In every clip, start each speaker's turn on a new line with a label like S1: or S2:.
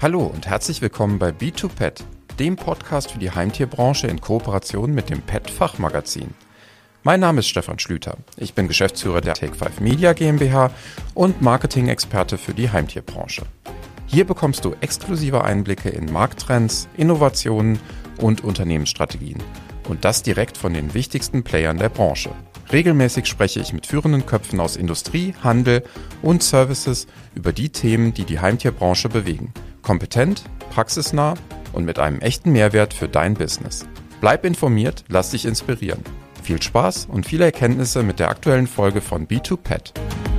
S1: Hallo und herzlich willkommen bei B2Pet, dem Podcast für die Heimtierbranche in Kooperation mit dem Pet-Fachmagazin. Mein Name ist Stefan Schlüter. Ich bin Geschäftsführer der Take5 Media GmbH und Marketing-Experte für die Heimtierbranche. Hier bekommst du exklusive Einblicke in Markttrends, Innovationen und Unternehmensstrategien. Und das direkt von den wichtigsten Playern der Branche. Regelmäßig spreche ich mit führenden Köpfen aus Industrie, Handel und Services über die Themen, die die Heimtierbranche bewegen. Kompetent, praxisnah und mit einem echten Mehrwert für dein Business. Bleib informiert, lass dich inspirieren. Viel Spaß und viele Erkenntnisse mit der aktuellen Folge von B2Pet.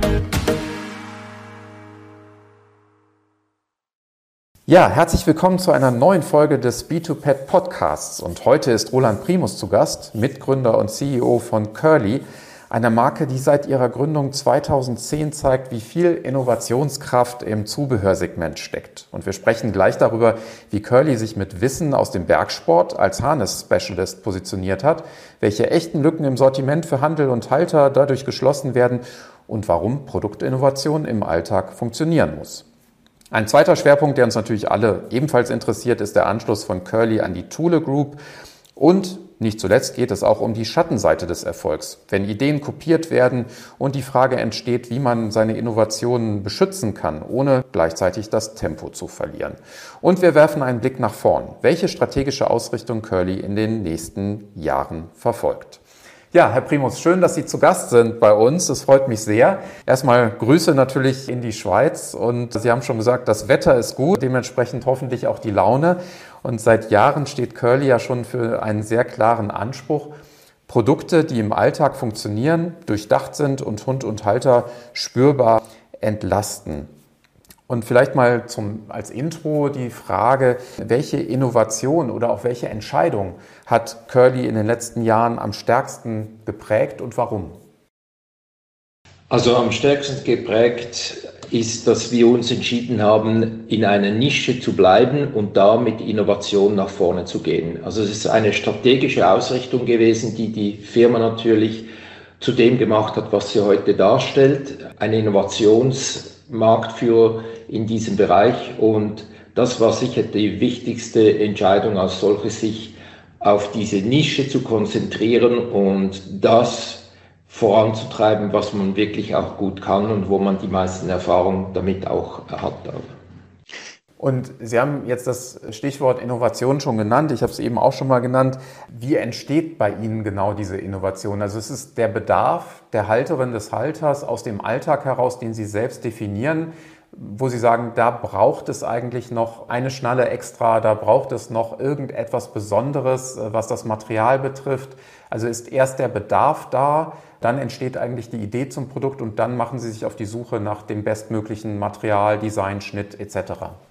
S1: Ja, herzlich willkommen zu einer neuen Folge des B2Pet Podcasts. Und heute ist Roland Primus zu Gast, Mitgründer und CEO von Curly, einer Marke, die seit ihrer Gründung 2010 zeigt, wie viel Innovationskraft im Zubehörsegment steckt. Und wir sprechen gleich darüber, wie Curly sich mit Wissen aus dem Bergsport als Harness-Specialist positioniert hat, welche echten Lücken im Sortiment für Handel und Halter dadurch geschlossen werden und warum Produktinnovation im Alltag funktionieren muss. Ein zweiter Schwerpunkt, der uns natürlich alle ebenfalls interessiert, ist der Anschluss von Curly an die Thule Group. Und nicht zuletzt geht es auch um die Schattenseite des Erfolgs, wenn Ideen kopiert werden und die Frage entsteht, wie man seine Innovationen beschützen kann, ohne gleichzeitig das Tempo zu verlieren. Und wir werfen einen Blick nach vorn, welche strategische Ausrichtung Curly in den nächsten Jahren verfolgt. Ja, Herr Primus, schön, dass Sie zu Gast sind bei uns. Es freut mich sehr. Erstmal Grüße natürlich in die Schweiz. Und Sie haben schon gesagt, das Wetter ist gut, dementsprechend hoffentlich auch die Laune. Und seit Jahren steht Curly ja schon für einen sehr klaren Anspruch. Produkte, die im Alltag funktionieren, durchdacht sind und Hund und Halter spürbar entlasten. Und vielleicht mal als Intro die Frage, welche Innovation oder auch welche Entscheidung hat Curly in den letzten Jahren am stärksten geprägt und warum?
S2: Also am stärksten geprägt ist, dass wir uns entschieden haben, in einer Nische zu bleiben und da mit Innovation nach vorne zu gehen. Also es ist eine strategische Ausrichtung gewesen, die die Firma natürlich zu dem gemacht hat, was sie heute darstellt. Eine Innovationsmarktführer in diesem Bereich, und das war sicher die wichtigste Entscheidung als solche, sich auf diese Nische zu konzentrieren und das voranzutreiben, was man wirklich auch gut kann und wo man die meisten Erfahrungen damit auch hat.
S1: Und Sie haben jetzt das Stichwort Innovation schon genannt, ich habe es eben auch schon mal genannt. Wie entsteht bei Ihnen genau diese Innovation? Also es ist der Bedarf der Halterin des Halters aus dem Alltag heraus, den Sie selbst definieren, wo Sie sagen, da braucht es eigentlich noch eine Schnalle extra, da braucht es noch irgendetwas Besonderes, was das Material betrifft. Also ist erst der Bedarf da, dann entsteht eigentlich die Idee zum Produkt und dann machen Sie sich auf die Suche nach dem bestmöglichen Material, Design, Schnitt etc.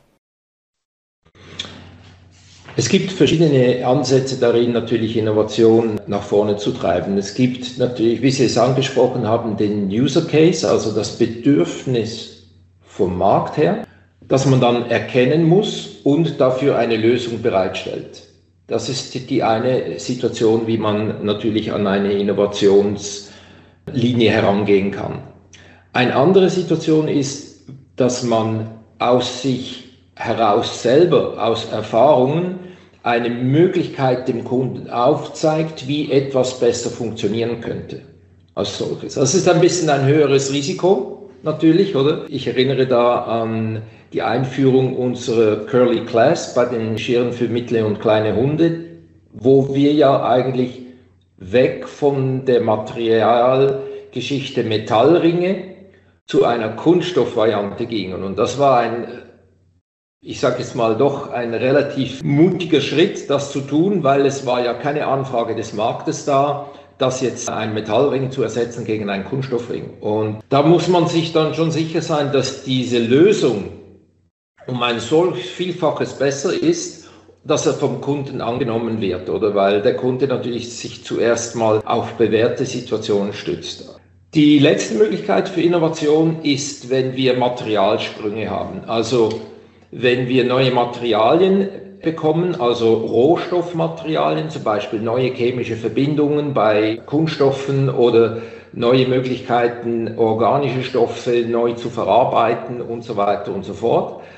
S2: Es gibt verschiedene Ansätze darin, natürlich Innovation nach vorne zu treiben. Es gibt natürlich, wie Sie es angesprochen haben, den User Case, also das Bedürfnis vom Markt her, dass man dann erkennen muss und dafür eine Lösung bereitstellt. Das ist die eine Situation, wie man natürlich an eine Innovationslinie herangehen kann. Eine andere Situation ist, dass man aus sich heraus selber, aus Erfahrungen, eine Möglichkeit dem Kunden aufzeigt, wie etwas besser funktionieren könnte als solches. Das ist ein bisschen ein höheres Risiko. Natürlich, oder? Ich erinnere da an die Einführung unserer Curly Class bei den Scheren für mittlere und kleine Hunde, wo wir ja eigentlich weg von der Materialgeschichte Metallringe zu einer Kunststoffvariante gingen. Und das war ich sage jetzt mal doch ein relativ mutiger Schritt, das zu tun, weil es war ja keine Anfrage des Marktes da, das jetzt ein Metallring zu ersetzen gegen einen Kunststoffring. Und da muss man sich dann schon sicher sein, dass diese Lösung um ein solch Vielfaches besser ist, dass er vom Kunden angenommen wird, oder? Weil der Kunde natürlich sich zuerst mal auf bewährte Situationen stützt. Die letzte Möglichkeit für Innovation ist, wenn wir Materialsprünge haben. Also wenn wir neue Materialien bekommen, also Rohstoffmaterialien, zum Beispiel neue chemische Verbindungen bei Kunststoffen oder neue Möglichkeiten, organische Stoffe neu zu verarbeiten und so weiter und so fort.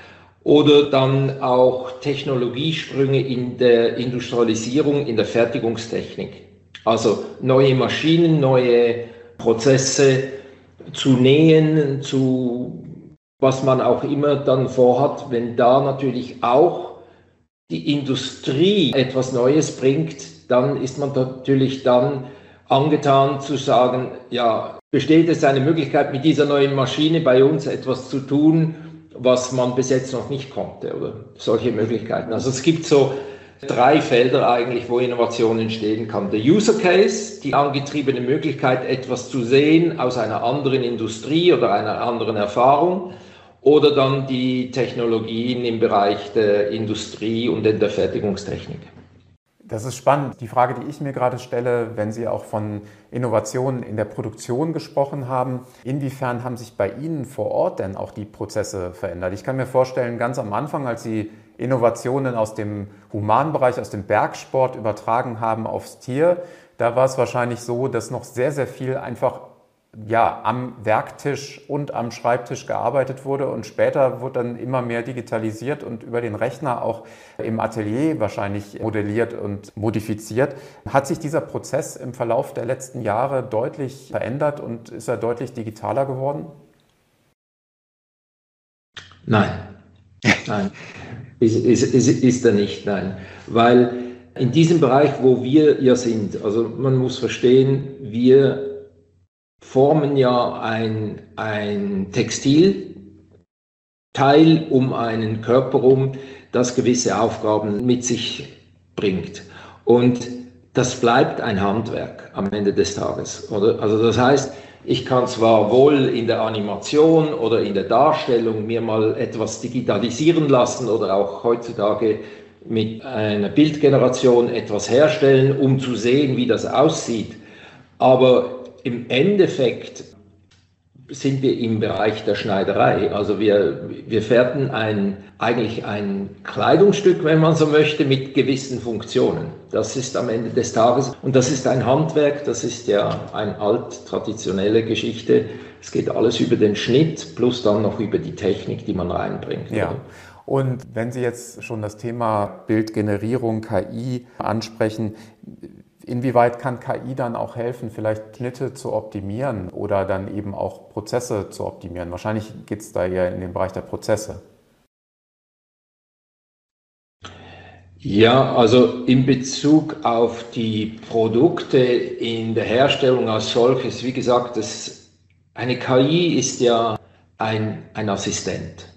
S2: oder dann auch Technologiesprünge in der Industrialisierung, in der Fertigungstechnik. Also neue Maschinen, neue Prozesse zu nähen, zu was man auch immer dann vorhat, wenn da natürlich auch die Industrie etwas Neues bringt, dann ist man natürlich dann angetan zu sagen, ja, besteht es eine Möglichkeit, mit dieser neuen Maschine bei uns etwas zu tun, was man bis jetzt noch nicht konnte oder solche Möglichkeiten. Also es gibt so 3 Felder eigentlich, wo Innovation entstehen kann. Der User Case, die angetriebene Möglichkeit, etwas zu sehen aus einer anderen Industrie oder einer anderen Erfahrung. Oder dann die Technologien im Bereich der Industrie und in der Fertigungstechnik.
S1: Das ist spannend. Die Frage, die ich mir gerade stelle, wenn Sie auch von Innovationen in der Produktion gesprochen haben, inwiefern haben sich bei Ihnen vor Ort denn auch die Prozesse verändert? Ich kann mir vorstellen, ganz am Anfang, als Sie Innovationen aus dem Humanbereich, aus dem Bergsport übertragen haben aufs Tier, da war es wahrscheinlich so, dass noch sehr, sehr viel einfach am Werktisch und am Schreibtisch gearbeitet wurde und später wurde dann immer mehr digitalisiert und über den Rechner auch im Atelier wahrscheinlich modelliert und modifiziert. Hat sich dieser Prozess im Verlauf der letzten Jahre deutlich verändert und ist er deutlich digitaler geworden?
S2: Nein, nein, ist er nicht, nein. Weil in diesem Bereich, wo wir ja sind, also man muss verstehen, wir formen ja ein Textilteil um einen Körper rum, das gewisse Aufgaben mit sich bringt. Und das bleibt ein Handwerk am Ende des Tages. Oder? Also das heißt, ich kann zwar wohl in der Animation oder in der Darstellung mir mal etwas digitalisieren lassen oder auch heutzutage mit einer Bildgeneration etwas herstellen, um zu sehen, wie das aussieht. Aber im Endeffekt sind wir im Bereich der Schneiderei. Also wir fertigen eigentlich ein Kleidungsstück, wenn man so möchte, mit gewissen Funktionen. Das ist am Ende des Tages, und das ist ein Handwerk, das ist ja eine traditionelle Geschichte. Es geht alles über den Schnitt, plus dann noch über die Technik, die man reinbringt.
S1: Ja. Oder? Und wenn Sie jetzt schon das Thema Bildgenerierung, KI ansprechen, inwieweit kann KI dann auch helfen, vielleicht Schnitte zu optimieren oder dann eben auch Prozesse zu optimieren? Wahrscheinlich geht es da eher in den Bereich der Prozesse.
S2: Ja, also in Bezug auf die Produkte in der Herstellung als solches, wie gesagt, eine KI ist ja ein Assistent.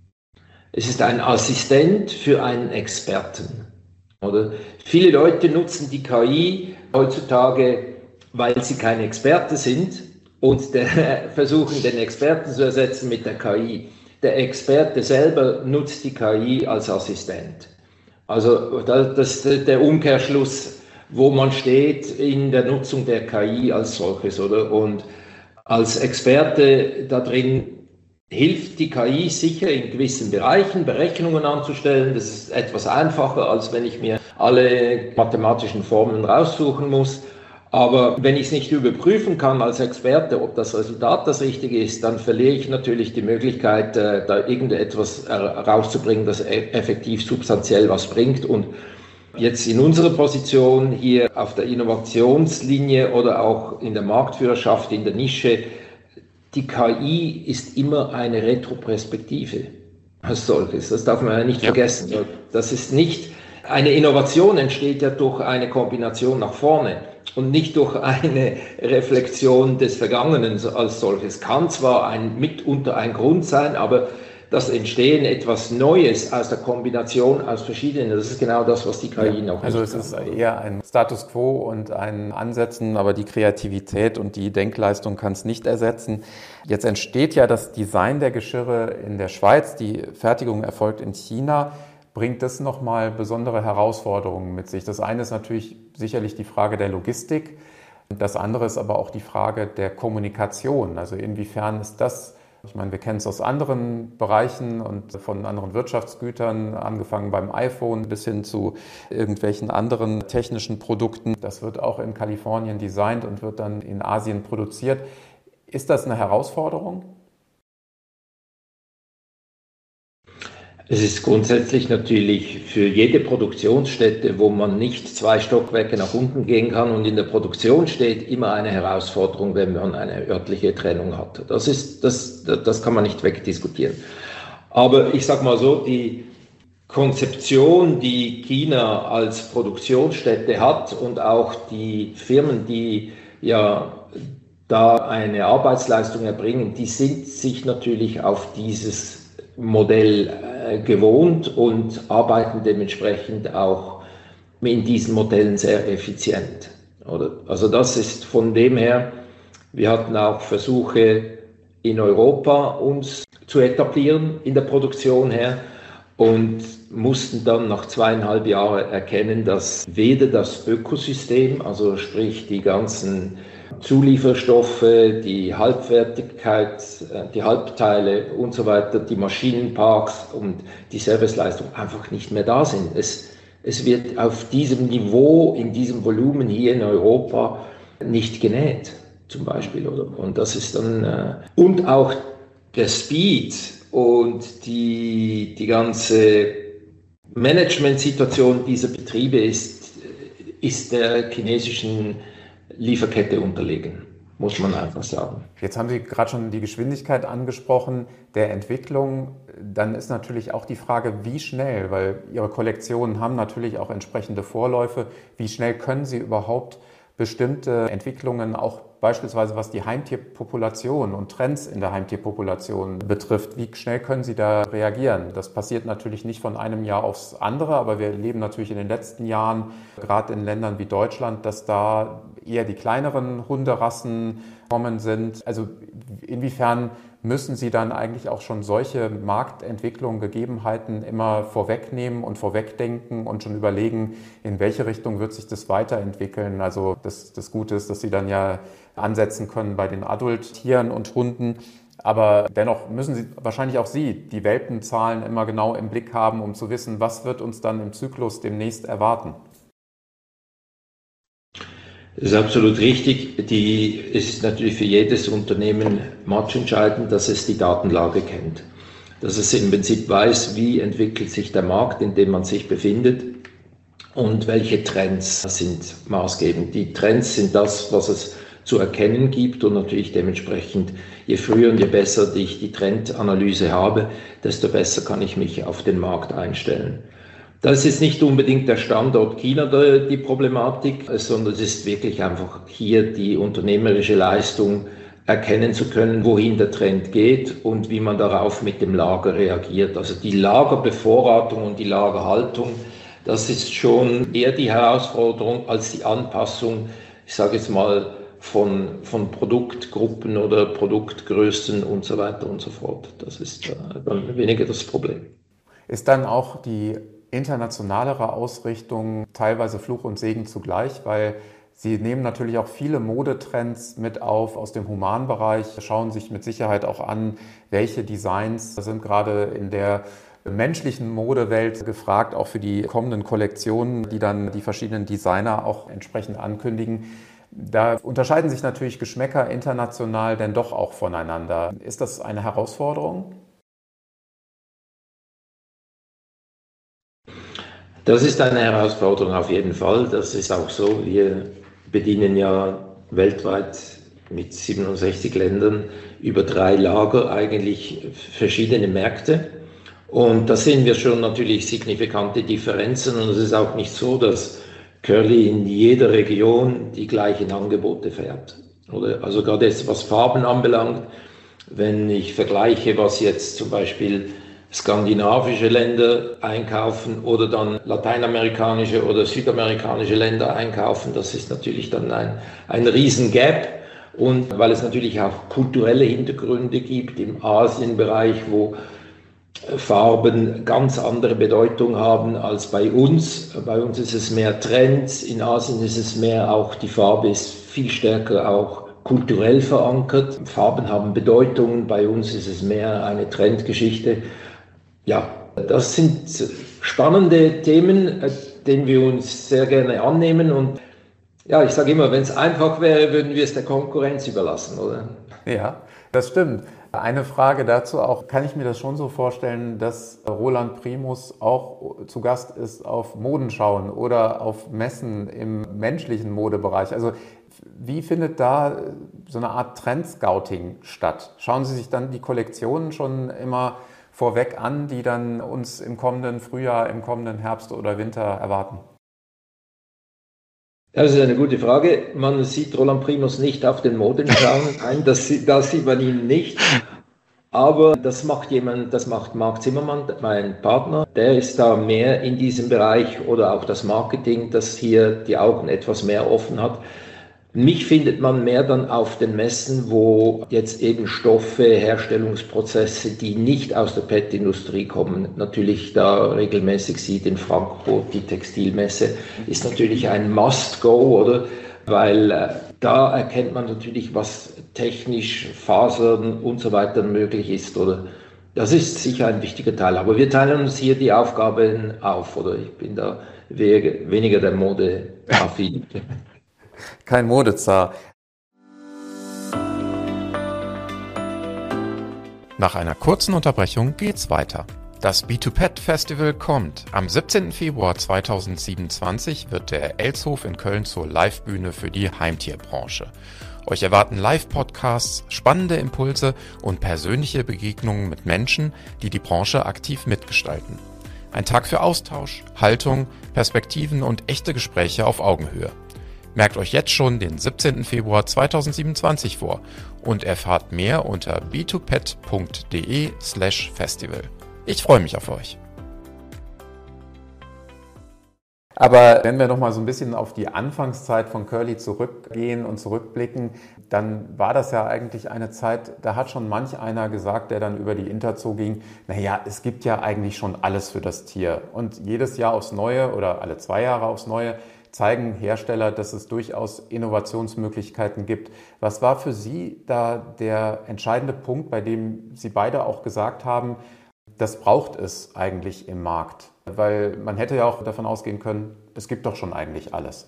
S2: Es ist ein Assistent für einen Experten. Oder? Viele Leute nutzen die KI heutzutage, weil sie keine Experte sind und versuchen, den Experten zu ersetzen mit der KI. Der Experte selber nutzt die KI als Assistent. Also das ist der Umkehrschluss, wo man steht in der Nutzung der KI als solches, oder? Und als Experte da drin hilft die KI sicher in gewissen Bereichen, Berechnungen anzustellen. Das ist etwas einfacher, als wenn ich mir alle mathematischen Formeln raussuchen muss. Aber wenn ich es nicht überprüfen kann als Experte, ob das Resultat das richtige ist, dann verliere ich natürlich die Möglichkeit, da irgendetwas rauszubringen, das effektiv substanziell was bringt. Und jetzt in unserer Position hier auf der Innovationslinie oder auch in der Marktführerschaft, in der Nische, die KI ist immer eine Retroperspektive als solches. Das darf man ja nicht vergessen. Das ist nicht, eine Innovation entsteht ja durch eine Kombination nach vorne und nicht durch eine Reflexion des Vergangenen als solches. Kann zwar mitunter ein Grund sein, aber das Entstehen etwas Neues aus der Kombination aus verschiedenen, das ist genau das, was die KI noch
S1: also es ist eher ein Status Quo und ein Ansetzen, aber die Kreativität und die Denkleistung kann es nicht ersetzen. Jetzt entsteht ja das Design der Geschirre in der Schweiz, die Fertigung erfolgt in China. Bringt das nochmal besondere Herausforderungen mit sich? Das eine ist natürlich sicherlich die Frage der Logistik. Das andere ist aber auch die Frage der Kommunikation. Also inwiefern ist das, ich meine, wir kennen es aus anderen Bereichen und von anderen Wirtschaftsgütern, angefangen beim iPhone bis hin zu irgendwelchen anderen technischen Produkten. Das wird auch in Kalifornien designt und wird dann in Asien produziert. Ist das eine Herausforderung?
S2: Es ist grundsätzlich natürlich für jede Produktionsstätte, wo man nicht 2 Stockwerke nach unten gehen kann und in der Produktion steht, immer eine Herausforderung, wenn man eine örtliche Trennung hat. Das kann man nicht wegdiskutieren. Aber ich sage mal so, die Konzeption, die China als Produktionsstätte hat und auch die Firmen, die ja da eine Arbeitsleistung erbringen, die sind sich natürlich auf dieses Modell gewohnt und arbeiten dementsprechend auch in diesen Modellen sehr effizient. Oder? Also das ist von dem her, wir hatten auch Versuche in Europa uns zu etablieren in der Produktion her und mussten dann nach 2,5 Jahren erkennen, dass weder das Ökosystem, also sprich die ganzen Zulieferstoffe, die Halbfertigkeit, die Halbteile und so weiter, die Maschinenparks und die Serviceleistung einfach nicht mehr da sind. Es wird auf diesem Niveau, in diesem Volumen hier in Europa nicht genäht, zum Beispiel. Oder? Und das ist dann, und auch der Speed und die ganze Managementsituation dieser Betriebe ist der chinesischen Lieferkette unterlegen, muss man einfach sagen.
S1: Jetzt haben Sie gerade schon die Geschwindigkeit angesprochen der Entwicklung. Dann ist natürlich auch die Frage, wie schnell, weil Ihre Kollektionen haben natürlich auch entsprechende Vorläufe, wie schnell können Sie überhaupt bestimmte Entwicklungen, auch beispielsweise was die Heimtierpopulation und Trends in der Heimtierpopulation betrifft, wie schnell können Sie da reagieren? Das passiert natürlich nicht von einem Jahr aufs andere, aber wir erleben natürlich in den letzten Jahren, gerade in Ländern wie Deutschland, dass da eher die kleineren Hunderassen kommen sind. Also inwiefern müssen Sie dann eigentlich auch schon solche Marktentwicklungen, Gegebenheiten immer vorwegnehmen und vorwegdenken und schon überlegen, in welche Richtung wird sich das weiterentwickeln? Also das Gute ist, dass Sie dann ja ansetzen können bei den Adulttieren und Hunden. Aber dennoch müssen Sie, wahrscheinlich auch Sie, die Welpenzahlen immer genau im Blick haben, um zu wissen, was wird uns dann im Zyklus demnächst erwarten.
S2: Das ist absolut richtig. Es ist natürlich für jedes Unternehmen matchentscheidend, dass es die Datenlage kennt. Dass es im Prinzip weiß, wie entwickelt sich der Markt, in dem man sich befindet und welche Trends sind maßgebend. Die Trends sind das, was es zu erkennen gibt und natürlich dementsprechend, je früher und je besser ich die Trendanalyse habe, desto besser kann ich mich auf den Markt einstellen. Das ist nicht unbedingt der Standort China die Problematik, sondern es ist wirklich einfach hier die unternehmerische Leistung erkennen zu können, wohin der Trend geht und wie man darauf mit dem Lager reagiert. Also die Lagerbevorratung und die Lagerhaltung, das ist schon eher die Herausforderung als die Anpassung, ich sage jetzt mal, von Produktgruppen oder Produktgrößen und so weiter und so fort. Das ist dann weniger das Problem.
S1: Ist dann auch die internationalere Ausrichtung teilweise Fluch und Segen zugleich, weil Sie nehmen natürlich auch viele Modetrends mit auf aus dem Humanbereich, schauen sich mit Sicherheit auch an, welche Designs sind gerade in der menschlichen Modewelt gefragt, auch für die kommenden Kollektionen, die dann die verschiedenen Designer auch entsprechend ankündigen. Da unterscheiden sich natürlich Geschmäcker international denn doch auch voneinander. Ist das eine Herausforderung?
S2: Das ist eine Herausforderung auf jeden Fall. Das ist auch so. Wir bedienen ja weltweit mit 67 Ländern über 3 Lager eigentlich verschiedene Märkte. Und da sehen wir schon natürlich signifikante Differenzen. Und es ist auch nicht so, dass Curly in jeder Region die gleichen Angebote fährt. Oder? Also gerade jetzt, was Farben anbelangt, wenn ich vergleiche, was jetzt zum Beispiel skandinavische Länder einkaufen oder dann lateinamerikanische oder südamerikanische Länder einkaufen, das ist natürlich dann ein Riesengap. Und weil es natürlich auch kulturelle Hintergründe gibt im Asienbereich, wo Farben ganz andere Bedeutung haben als bei uns. Bei uns ist es mehr Trends, in Asien ist es mehr auch, die Farbe ist viel stärker auch kulturell verankert. Farben haben Bedeutungen, bei uns ist es mehr eine Trendgeschichte. Ja, das sind spannende Themen, denen wir uns sehr gerne annehmen. Und ja, ich sage immer, wenn es einfach wäre, würden wir es der Konkurrenz überlassen, oder?
S1: Ja, das stimmt. Eine Frage dazu auch, kann ich mir das schon so vorstellen, dass Roland Primus auch zu Gast ist auf Modenschauen oder auf Messen im menschlichen Modebereich? Also wie findet da so eine Art Trendscouting statt? Schauen Sie sich dann die Kollektionen schon immer vorweg an, die dann uns im kommenden Frühjahr, im kommenden Herbst oder Winter erwarten?
S2: Das ist eine gute Frage. Man sieht Roland Primus nicht auf den Modenschauen. Nein, das sieht man ihn nicht. Aber das macht Marc Zimmermann, mein Partner. Der ist da mehr in diesem Bereich oder auch das Marketing, das hier die Augen etwas mehr offen hat. Mich findet man mehr dann auf den Messen, wo jetzt eben Stoffe, Herstellungsprozesse, die nicht aus der PET-Industrie kommen, natürlich da regelmäßig sieht. In Frankfurt die Textilmesse ist natürlich ein Must-Go, oder? Weil da erkennt man natürlich, was technisch, Fasern und so weiter möglich ist, oder? Das ist sicher ein wichtiger Teil. Aber wir teilen uns hier die Aufgaben auf, oder? Ich bin da weniger der Mode-affin.
S1: Kein Modezar. Nach einer kurzen Unterbrechung geht's weiter. Das B2Pet Festival kommt. Am 17. Februar 2027 wird der Elshof in Köln zur Livebühne für die Heimtierbranche. Euch erwarten Live-Podcasts, spannende Impulse und persönliche Begegnungen mit Menschen, die die Branche aktiv mitgestalten. Ein Tag für Austausch, Haltung, Perspektiven und echte Gespräche auf Augenhöhe. Merkt euch jetzt schon den 17. Februar 2027 vor und erfahrt mehr unter b2pet.de/festival. Ich freue mich auf euch. Aber wenn wir nochmal so ein bisschen auf die Anfangszeit von Curly zurückgehen und zurückblicken, dann war das ja eigentlich eine Zeit, da hat schon manch einer gesagt, der dann über die Interzoo ging, naja, es gibt ja eigentlich schon alles für das Tier. Und jedes Jahr aufs Neue oder alle 2 Jahre aufs Neue zeigen Hersteller, dass es durchaus Innovationsmöglichkeiten gibt. Was war für Sie da der entscheidende Punkt, bei dem Sie beide auch gesagt haben, das braucht es eigentlich im Markt? Weil man hätte ja auch davon ausgehen können, es gibt doch schon eigentlich alles.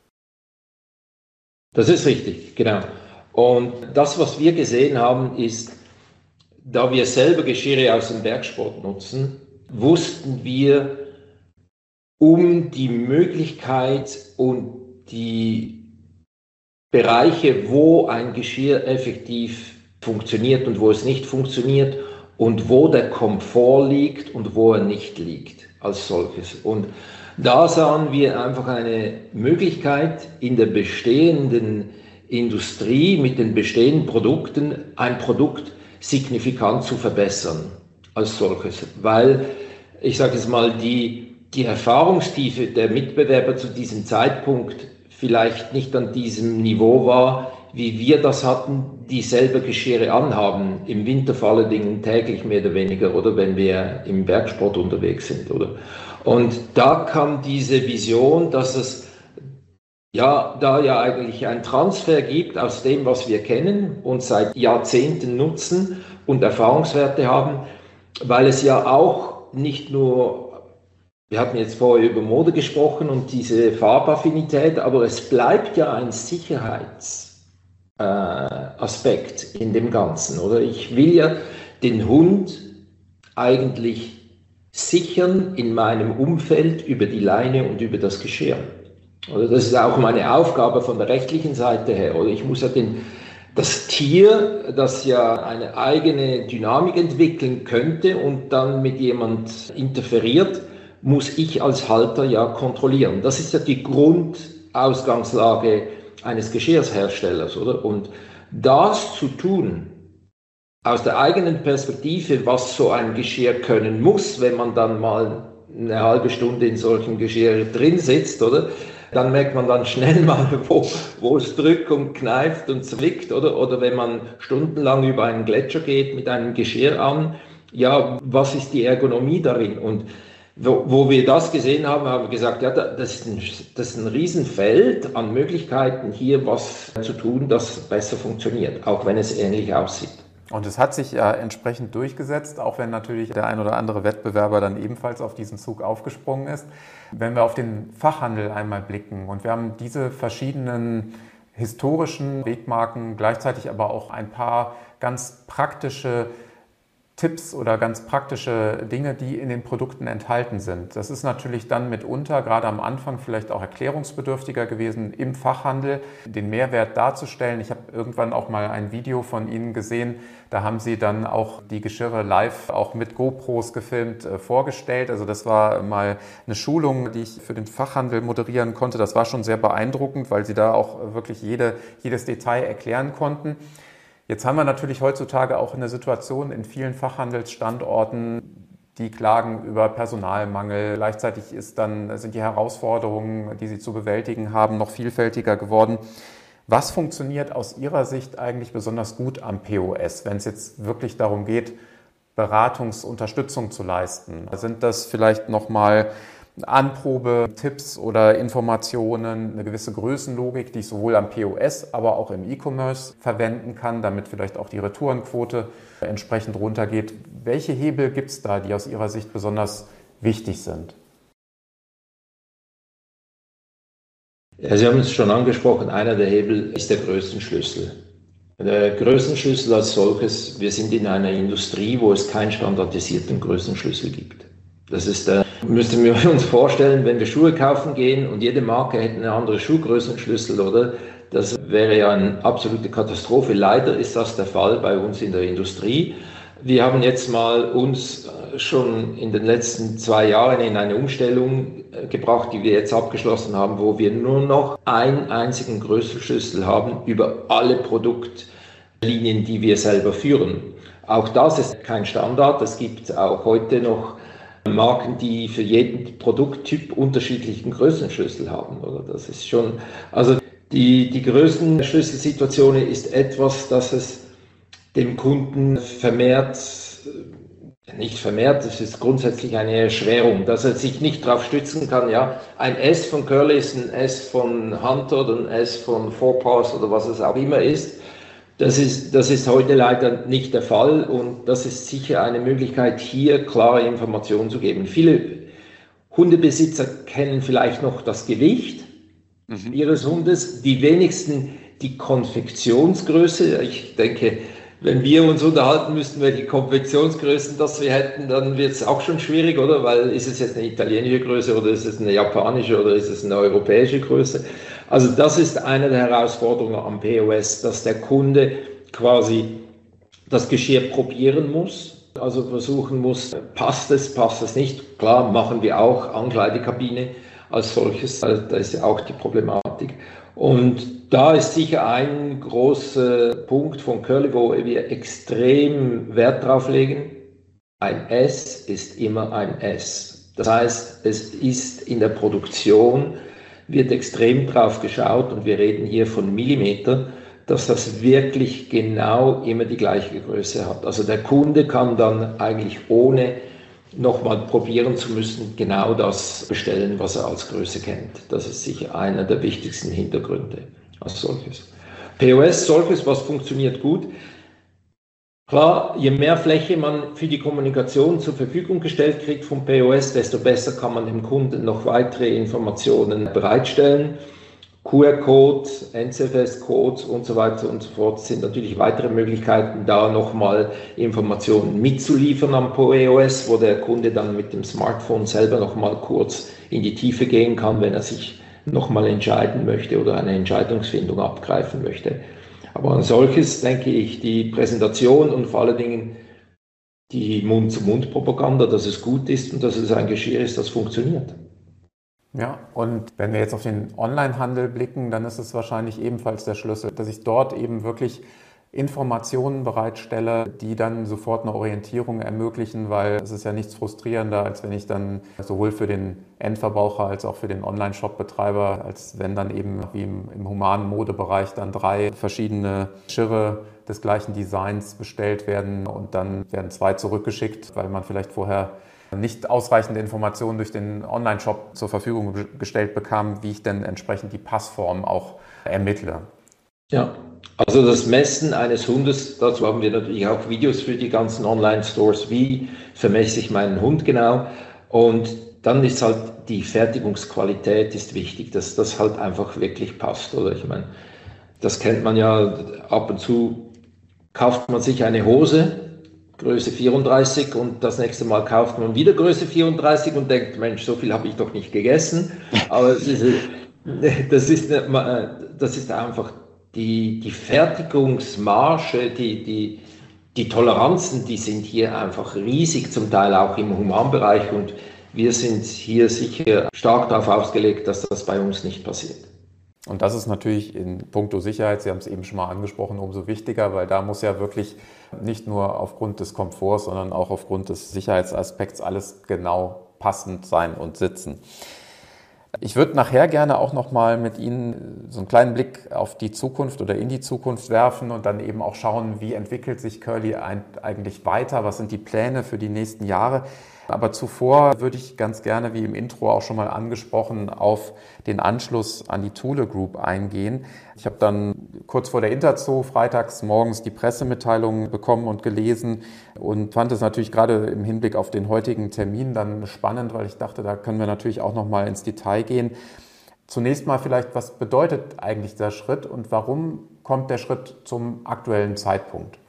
S2: Das ist richtig, genau. Und das, was wir gesehen haben, ist, da wir selber Geschirre aus dem Bergsport nutzen, wussten wir um die Möglichkeit und die Bereiche, wo ein Geschirr effektiv funktioniert und wo es nicht funktioniert und wo der Komfort liegt und wo er nicht liegt als solches. Und da sahen wir einfach eine Möglichkeit in der bestehenden Industrie mit den bestehenden Produkten ein Produkt signifikant zu verbessern als solches, weil ich sage es mal, die Erfahrungstiefe der Mitbewerber zu diesem Zeitpunkt vielleicht nicht an diesem Niveau war, wie wir das hatten, die selber Geschirre anhaben, im Winter vor allen Dingen täglich mehr oder weniger, oder wenn wir im Bergsport unterwegs sind, oder? Und da kam diese Vision, dass es da ja eigentlich ein Transfer gibt aus dem, was wir kennen und seit Jahrzehnten nutzen und Erfahrungswerte haben, weil es ja auch nicht nur, wir hatten jetzt vorher über Mode gesprochen und diese Farbaffinität, aber es bleibt ja ein Sicherheitsaspekt in dem Ganzen, oder? Ich will ja den Hund eigentlich sichern in meinem Umfeld über die Leine und über das Geschirr. Oder das ist auch meine Aufgabe von der rechtlichen Seite her. Oder ich muss ja das Tier, das ja eine eigene Dynamik entwickeln könnte und dann mit jemand interferiert, muss ich als Halter ja kontrollieren. Das ist ja die Grundausgangslage eines Geschirrsherstellers, oder? Und das zu tun, aus der eigenen Perspektive, was so ein Geschirr können muss, wenn man dann mal eine halbe Stunde in solchen Geschirr drin sitzt, oder? Dann merkt man dann schnell mal, wo es drückt und kneift und zwickt, oder? Oder wenn man stundenlang über einen Gletscher geht mit einem Geschirr an, ja, was ist die Ergonomie darin? Und wo wir das gesehen haben, haben wir gesagt, ja, das ist ein Riesenfeld an Möglichkeiten, hier was zu tun, das besser funktioniert, auch wenn es ähnlich aussieht.
S1: Und es hat sich ja entsprechend durchgesetzt, auch wenn natürlich der ein oder andere Wettbewerber dann ebenfalls auf diesen Zug aufgesprungen ist. Wenn wir auf den Fachhandel einmal blicken und wir haben diese verschiedenen historischen Wegmarken, gleichzeitig aber auch ein paar ganz praktische Tipps oder ganz praktische Dinge, die in den Produkten enthalten sind. Das ist natürlich dann mitunter, gerade am Anfang, vielleicht auch erklärungsbedürftiger gewesen, im Fachhandel den Mehrwert darzustellen. Ich habe irgendwann auch mal ein Video von Ihnen gesehen, da haben Sie dann auch die Geschirre live auch mit GoPros gefilmt vorgestellt. Also das war mal eine Schulung, die ich für den Fachhandel moderieren konnte. Das war schon sehr beeindruckend, weil Sie da auch wirklich jedes Detail erklären konnten. Jetzt haben wir natürlich heutzutage auch eine Situation in vielen Fachhandelsstandorten, die klagen über Personalmangel. Gleichzeitig sind die Herausforderungen, die sie zu bewältigen haben, noch vielfältiger geworden. Was funktioniert aus Ihrer Sicht eigentlich besonders gut am POS, wenn es jetzt wirklich darum geht, Beratungsunterstützung zu leisten? Sind das vielleicht nochmal Anprobe-Tipps oder Informationen, eine gewisse Größenlogik, die ich sowohl am POS, aber auch im E-Commerce verwenden kann, damit vielleicht auch die Retourenquote entsprechend runtergeht? Welche Hebel gibt es da, die aus Ihrer Sicht besonders wichtig sind?
S2: Ja, Sie haben es schon angesprochen, einer der Hebel ist der Größenschlüssel. Der Größenschlüssel als solches, wir sind in einer Industrie, wo es keinen standardisierten Größenschlüssel gibt. Das ist müssten wir uns vorstellen, wenn wir Schuhe kaufen gehen und jede Marke hätte eine andere Schuhgrößenschlüssel, oder? Das wäre ja eine absolute Katastrophe. Leider ist das der Fall bei uns in der Industrie. Wir haben jetzt mal uns schon in den letzten 2 Jahren in eine Umstellung gebracht, die wir jetzt abgeschlossen haben, wo wir nur noch einen einzigen Größenschlüssel haben über alle Produktlinien, die wir selber führen. Auch das ist kein Standard. Es gibt auch heute noch Marken, die für jeden Produkttyp unterschiedlichen Größenschlüssel haben. Oder das ist schon, also die Größenschlüsselsituation ist etwas, das es dem Kunden nicht vermehrt, es ist grundsätzlich eine Erschwerung, dass er sich nicht darauf stützen kann, ja, ein S von Curly ist ein S von Hunter oder ein S von Four Paws oder was es auch immer ist. Das ist heute leider nicht der Fall und das ist sicher eine Möglichkeit, hier klare Informationen zu geben. Viele Hundebesitzer kennen vielleicht noch das Gewicht ihres Hundes, die wenigsten die Konfektionsgröße. Ich denke, wenn wir uns unterhalten, müssten wir die Konfektionsgrößen, das wir hätten, dann wird es auch schon schwierig, oder? Weil ist es jetzt eine italienische Größe oder ist es eine japanische oder ist es eine europäische Größe? Also das ist eine der Herausforderungen am POS, dass der Kunde quasi das Geschirr probieren muss, also versuchen muss, passt es nicht? Klar, machen wir auch Ankleidekabine als solches, da ist ja auch die Problematik. Und da ist sicher ein großer Punkt von Curly, wo wir extrem Wert drauf legen. Ein S ist immer ein S. Das heißt, es ist in der Produktion, wird extrem drauf geschaut und wir reden hier von Millimeter, dass das wirklich genau immer die gleiche Größe hat. Also der Kunde kann dann eigentlich ohne nochmal probieren zu müssen, genau das bestellen, was er als Größe kennt. Das ist sicher einer der wichtigsten Hintergründe als solches. POS solches, was funktioniert gut. Klar, je mehr Fläche man für die Kommunikation zur Verfügung gestellt kriegt vom POS, desto besser kann man dem Kunden noch weitere Informationen bereitstellen. QR-Code, NCFS-Codes und so weiter und so fort sind natürlich weitere Möglichkeiten, da nochmal Informationen mitzuliefern am POS, wo der Kunde dann mit dem Smartphone selber nochmal kurz in die Tiefe gehen kann, wenn er sich nochmal entscheiden möchte oder eine Entscheidungsfindung abgreifen möchte. Aber ein solches, denke ich, die Präsentation und vor allen Dingen die Mund-zu-Mund-Propaganda, dass es gut ist und dass es ein Geschirr ist, das funktioniert.
S1: Ja, und wenn wir jetzt auf den Onlinehandel blicken, dann ist es wahrscheinlich ebenfalls der Schlüssel, dass ich dort eben wirklich Informationen bereitstelle, die dann sofort eine Orientierung ermöglichen, weil es ist ja nichts frustrierender, als wenn ich dann sowohl für den Endverbraucher als auch für den Online-Shop-Betreiber, als wenn dann eben wie im humanen Modebereich dann 3 verschiedene Geschirre des gleichen Designs bestellt werden und dann werden 2 zurückgeschickt, weil man vielleicht vorher nicht ausreichende Informationen durch den Online-Shop zur Verfügung gestellt bekam, wie ich denn entsprechend die Passform auch ermittle.
S2: Ja, also das Messen eines Hundes, dazu haben wir natürlich auch Videos für die ganzen Online-Stores, wie vermesse ich meinen Hund genau. Und dann ist halt die Fertigungsqualität ist wichtig, dass das halt einfach wirklich passt. Oder ich meine, Das kennt man ja, ab und zu kauft man sich eine Hose, Größe 34, und das nächste Mal kauft man wieder Größe 34 und denkt, Mensch, so viel habe ich doch nicht gegessen. Aber das ist einfach die Fertigungsmarge, die Toleranzen, die sind hier einfach riesig, zum Teil auch im Humanbereich, und wir sind hier sicher stark darauf ausgelegt, dass das bei uns nicht passiert.
S1: Und das ist natürlich in puncto Sicherheit, Sie haben es eben schon mal angesprochen, umso wichtiger, weil da muss ja wirklich nicht nur aufgrund des Komforts, sondern auch aufgrund des Sicherheitsaspekts alles genau passend sein und sitzen. Ich würde nachher gerne auch noch mal mit Ihnen so einen kleinen Blick auf die Zukunft oder in die Zukunft werfen und dann eben auch schauen, wie entwickelt sich Curly eigentlich weiter, was sind die Pläne für die nächsten Jahre. Aber zuvor würde ich ganz gerne, wie im Intro auch schon mal angesprochen, auf den Anschluss an die Thule Group eingehen. Ich habe dann kurz vor der Interzoo freitags morgens die Pressemitteilung bekommen und gelesen und fand es natürlich gerade im Hinblick auf den heutigen Termin dann spannend, weil ich dachte, da können wir natürlich auch noch mal ins Detail gehen. Zunächst mal vielleicht, was bedeutet eigentlich der Schritt und warum kommt der Schritt zum aktuellen Zeitpunkt?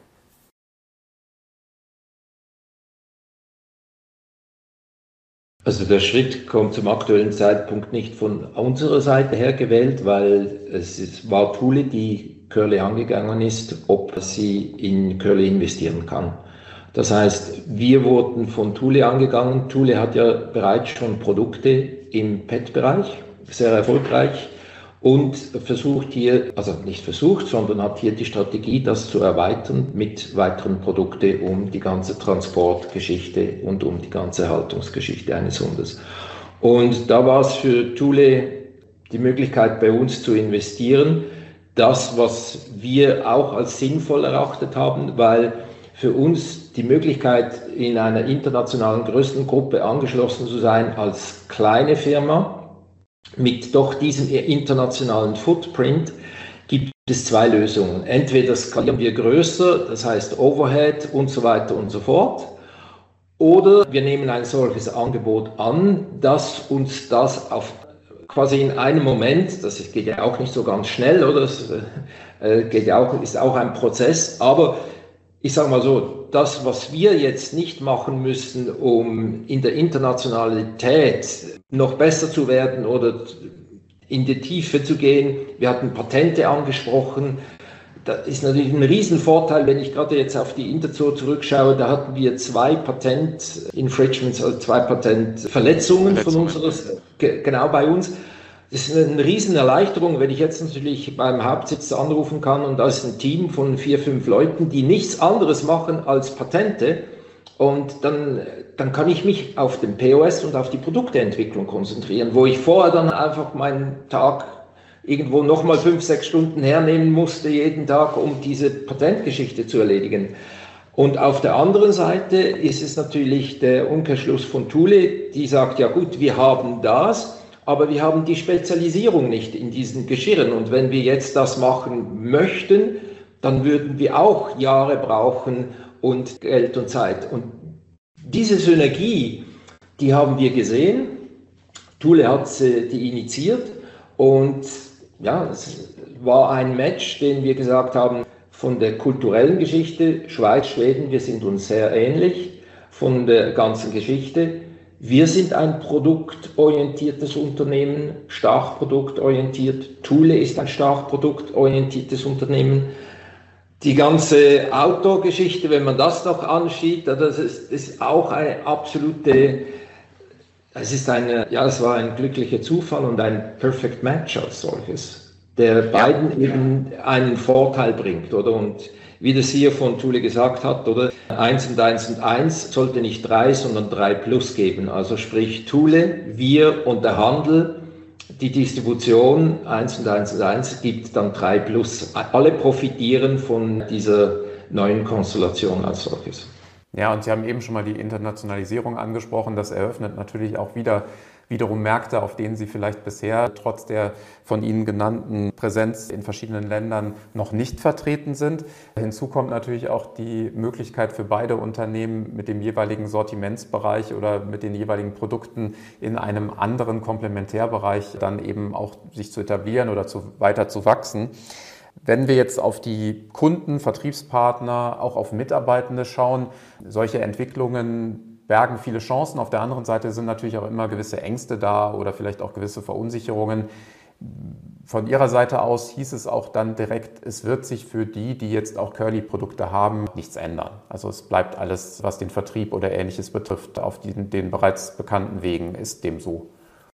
S2: Also der Schritt kommt zum aktuellen Zeitpunkt nicht von unserer Seite her gewählt, weil war Thule, die Curly angegangen ist, ob sie in Curly investieren kann. Das heißt, wir wurden von Thule angegangen. Thule hat ja bereits schon Produkte im PET-Bereich, sehr erfolgreich, und versucht hier, also nicht versucht, sondern hat hier die Strategie, das zu erweitern mit weiteren Produkten um die ganze Transportgeschichte und um die ganze Haltungsgeschichte eines Hundes. Und da war es für Thule die Möglichkeit, bei uns zu investieren. Das, was wir auch als sinnvoll erachtet haben, weil für uns die Möglichkeit, in einer internationalen Größengruppe angeschlossen zu sein als kleine Firma, mit doch diesem internationalen Footprint, gibt es zwei Lösungen. Entweder skalieren wir größer, das heißt Overhead und so weiter und so fort, oder wir nehmen ein solches Angebot an, das uns das auf quasi in einem Moment, das geht ja auch nicht so ganz schnell, oder? Das geht ja auch, ist auch ein Prozess, aber ich sage mal so, das, was wir jetzt nicht machen müssen, um in der Internationalität noch besser zu werden oder in die Tiefe zu gehen, wir hatten Patente angesprochen, das ist natürlich ein Riesenvorteil, wenn ich gerade jetzt auf die Interzoo zurückschaue, da hatten wir 2 Patent-Infringements, also 2 Patentverletzungen von unseres, genau bei uns. Das ist eine Riesenerleichterung, wenn ich jetzt natürlich beim Hauptsitz anrufen kann und da ist ein Team von 4, 5 Leuten, die nichts anderes machen als Patente, und dann kann ich mich auf den POS und auf die Produkteentwicklung konzentrieren, wo ich vorher dann einfach meinen Tag irgendwo nochmal 5, 6 Stunden hernehmen musste jeden Tag, um diese Patentgeschichte zu erledigen. Und auf der anderen Seite ist es natürlich der Umkehrschluss von Thule, die sagt, ja gut, wir haben das, aber wir haben die Spezialisierung nicht in diesen Geschirren. Und wenn wir jetzt das machen möchten, dann würden wir auch Jahre brauchen und Geld und Zeit. Und diese Synergie, die haben wir gesehen. Thule hat die initiiert und ja, es war ein Match, den wir gesagt haben, von der kulturellen Geschichte, Schweiz, Schweden, wir sind uns sehr ähnlich, von der ganzen Geschichte. Wir sind ein produktorientiertes Unternehmen, stark produktorientiert. Thule ist ein stark produktorientiertes Unternehmen. Die ganze Outdoor-Geschichte, wenn man das noch ansieht, das ist auch eine absolute, es war ein glücklicher Zufall und ein Perfect Match als solches, der beiden eben einen Vorteil bringt, oder? Und wie das hier von Thule gesagt hat, oder? 1 und 1 und 1 sollte nicht 3, sondern 3 plus geben. Also sprich Thule, wir und der Handel, die Distribution 1 und 1 und 1 gibt dann 3 plus. Alle profitieren von dieser neuen Konstellation als solches.
S1: Ja, und Sie haben eben schon mal die Internationalisierung angesprochen. Das eröffnet natürlich auch wiederum Märkte, auf denen Sie vielleicht bisher trotz der von Ihnen genannten Präsenz in verschiedenen Ländern noch nicht vertreten sind. Hinzu kommt natürlich auch die Möglichkeit für beide Unternehmen mit dem jeweiligen Sortimentsbereich oder mit den jeweiligen Produkten in einem anderen Komplementärbereich dann eben auch sich zu etablieren oder weiter zu wachsen. Wenn wir jetzt auf die Kunden, Vertriebspartner, auch auf Mitarbeitende schauen, solche Entwicklungen bergen viele Chancen. Auf der anderen Seite sind natürlich auch immer gewisse Ängste da oder vielleicht auch gewisse Verunsicherungen. Von Ihrer Seite aus hieß es auch dann direkt, es wird sich für die jetzt auch Curly-Produkte haben, nichts ändern. Also es bleibt alles, was den Vertrieb oder Ähnliches betrifft, auf den bereits bekannten Wegen, ist dem so.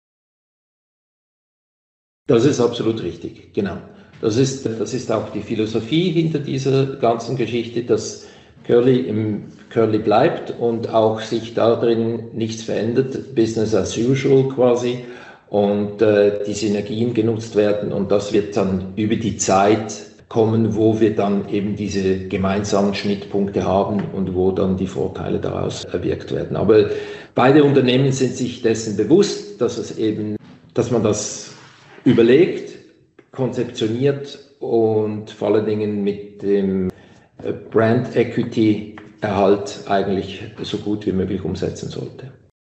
S2: Das ist absolut richtig, genau. Das ist auch die Philosophie hinter dieser ganzen Geschichte, dass Curly im Curly bleibt und auch sich darin nichts verändert, Business as usual quasi, und die Synergien genutzt werden, und das wird dann über die Zeit kommen, wo wir dann eben diese gemeinsamen Schnittpunkte haben und wo dann die Vorteile daraus erwirkt werden. Aber beide Unternehmen sind sich dessen bewusst, dass man das überlegt, konzeptioniert und vor allen Dingen mit dem Brand Equity Erhalt eigentlich so gut wie möglich umsetzen sollte.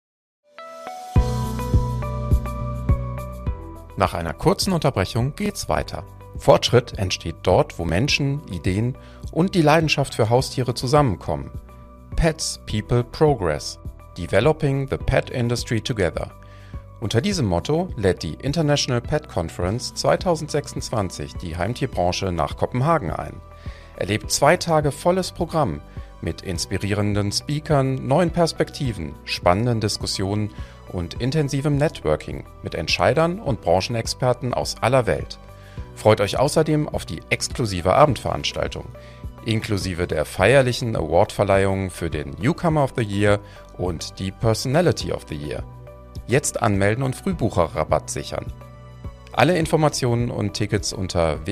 S1: Nach einer kurzen Unterbrechung geht's weiter. Fortschritt entsteht dort, wo Menschen, Ideen und die Leidenschaft für Haustiere zusammenkommen. Pets, People, Progress. Developing the Pet Industry Together. Unter diesem Motto lädt die International Pet Conference 2026 die Heimtierbranche nach Kopenhagen ein. Erlebt 2 Tage volles Programm mit inspirierenden Speakern, neuen Perspektiven, spannenden Diskussionen und intensivem Networking mit Entscheidern und Branchenexperten aus aller Welt. Freut euch außerdem auf die exklusive Abendveranstaltung, inklusive der feierlichen Awardverleihung für den Newcomer of the Year und die Personality of the Year. Jetzt anmelden und Frühbucherrabatt sichern. Alle Informationen und Tickets unter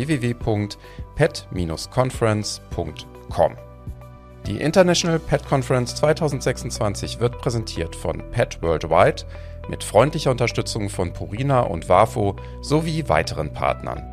S1: www.pet-conference.com. Die International Pet Conference 2026 wird präsentiert von Pet Worldwide mit freundlicher Unterstützung von Purina und Wafo sowie weiteren Partnern.